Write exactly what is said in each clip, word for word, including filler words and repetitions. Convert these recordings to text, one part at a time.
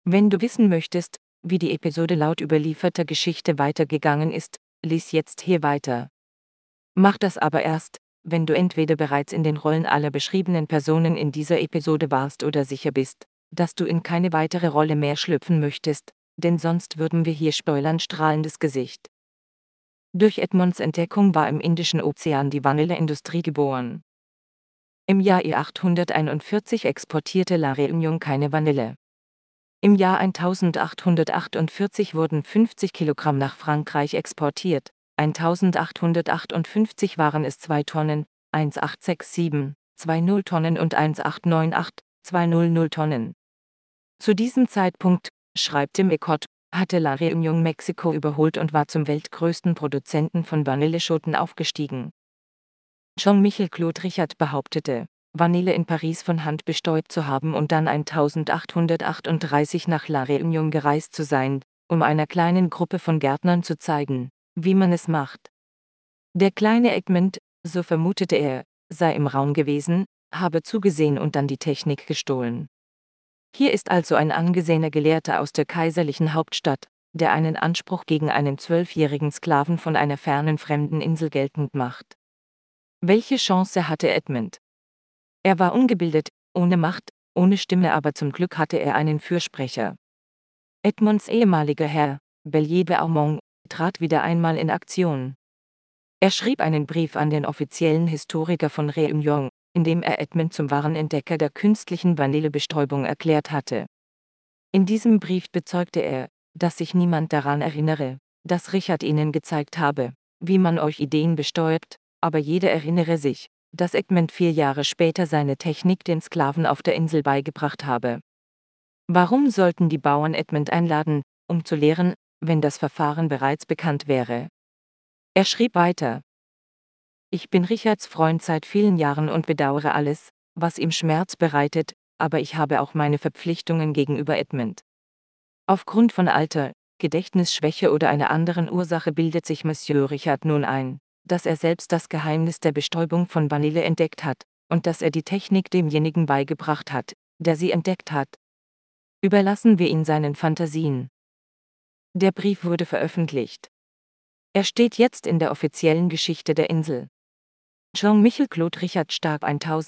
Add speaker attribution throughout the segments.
Speaker 1: Wenn du wissen möchtest, wie die Episode laut überlieferter Geschichte weitergegangen ist, lies jetzt hier weiter. Mach das aber erst, wenn du entweder bereits in den Rollen aller beschriebenen Personen in dieser Episode warst oder sicher bist, dass du in keine weitere Rolle mehr schlüpfen möchtest, denn sonst würden wir hier spoilern. Strahlendes Gesicht. Durch Edmonds Entdeckung war im Indischen Ozean die Vanilleindustrie geboren. Im Jahr achthunderteinundvierzig exportierte La Réunion keine Vanille. Im Jahr eintausendachthundertachtundvierzig wurden fünfzig Kilogramm nach Frankreich exportiert, eintausendachthundertachtundfünfzig waren es zwei Tonnen, achtzehn sechsundsiebzig Tonnen und achtzehn neunundachtzig Tonnen. Zu diesem Zeitpunkt, schreibt Tim Ecott, hatte La Réunion Mexiko überholt und war zum weltgrößten Produzenten von Vanilleschoten aufgestiegen. Jean-Michel Claude Richard behauptete, Vanille in Paris von Hand bestäubt zu haben und dann eintausendachthundertachtunddreißig nach La Réunion gereist zu sein, um einer kleinen Gruppe von Gärtnern zu zeigen, wie man es macht. Der kleine Edmond, so vermutete er, sei im Raum gewesen, habe zugesehen und dann die Technik gestohlen. Hier ist also ein angesehener Gelehrter aus der kaiserlichen Hauptstadt, der einen Anspruch gegen einen zwölfjährigen Sklaven von einer fernen fremden Insel geltend macht. Welche Chance hatte Edmond? Er war ungebildet, ohne Macht, ohne Stimme, aber zum Glück hatte er einen Fürsprecher. Edmonds ehemaliger Herr, Bellier Beaumont, trat wieder einmal in Aktion. Er schrieb einen Brief an den offiziellen Historiker von Réunion, in dem er Edmond zum wahren Entdecker der künstlichen Vanillebestäubung erklärt hatte. In diesem Brief bezeugte er, dass sich niemand daran erinnere, dass Richard ihnen gezeigt habe, wie man euch Ideen bestäubt, aber jeder erinnere sich, dass Edmond vier Jahre später seine Technik den Sklaven auf der Insel beigebracht habe. Warum sollten die Bauern Edmond einladen, um zu lehren, wenn das Verfahren bereits bekannt wäre? Er schrieb weiter: Ich bin Richards Freund seit vielen Jahren und bedauere alles, was ihm Schmerz bereitet, aber ich habe auch meine Verpflichtungen gegenüber Edmond. Aufgrund von Alter, Gedächtnisschwäche oder einer anderen Ursache bildet sich Monsieur Richard nun ein, dass er selbst das Geheimnis der Bestäubung von Vanille entdeckt hat, und dass er die Technik demjenigen beigebracht hat, der sie entdeckt hat. Überlassen wir ihn seinen Fantasien. Der Brief wurde veröffentlicht. Er steht jetzt in der offiziellen Geschichte der Insel. Jean-Michel Claude Richard starb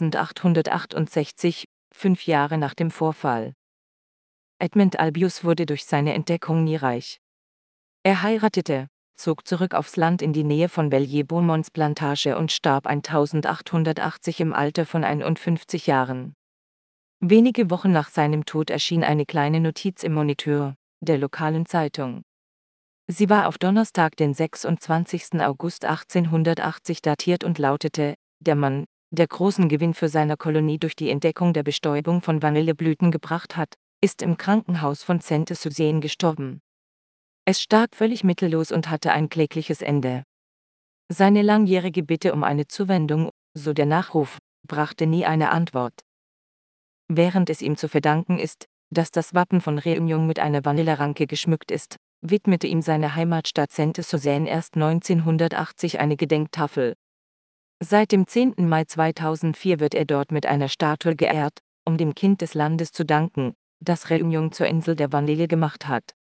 Speaker 1: eintausendachthundertachtundsechzig, fünf Jahre nach dem Vorfall. Edmond Albius wurde durch seine Entdeckung nie reich. Er heiratete, zog zurück aufs Land in die Nähe von Bellier Beaumonts Plantage und starb eintausendachthundertachtzig im Alter von einundfünfzig Jahren. Wenige Wochen nach seinem Tod erschien eine kleine Notiz im Moniteur, der lokalen Zeitung. Sie war auf Donnerstag, den sechsundzwanzigsten August achtzehnhundertachtzig datiert und lautete: Der Mann, der großen Gewinn für seine Kolonie durch die Entdeckung der Bestäubung von Vanilleblüten gebracht hat, ist im Krankenhaus von Sainte-Suzanne gestorben. Es starb völlig mittellos und hatte ein klägliches Ende. Seine langjährige Bitte um eine Zuwendung, so der Nachruf, brachte nie eine Antwort. Während es ihm zu verdanken ist, dass das Wappen von Réunion mit einer Vanilleranke geschmückt ist, widmete ihm seine Heimatstadt Sainte-Suzanne erst neunzehnhundertachtzig eine Gedenktafel. Seit dem zehnten Mai zweitausendvier wird er dort mit einer Statue geehrt, um dem Kind des Landes zu danken, das Réunion zur Insel der Vanille gemacht hat.